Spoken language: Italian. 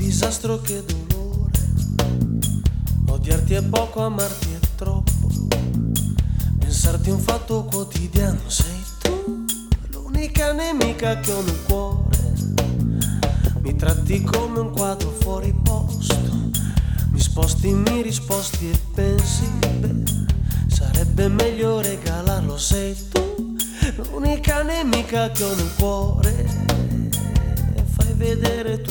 disastro che dolore. Odiarti è poco, amarti è troppo. Pensarti è un fatto quotidiano. Sei tu l'unica nemica che ho nel cuore. Mi tratti come un quadro fuori posto. Mi sposti, mi risposti e pensi, beh, sarebbe meglio regalarlo. Sei tu l'unica nemica che ho nel cuore. Fai vedere tu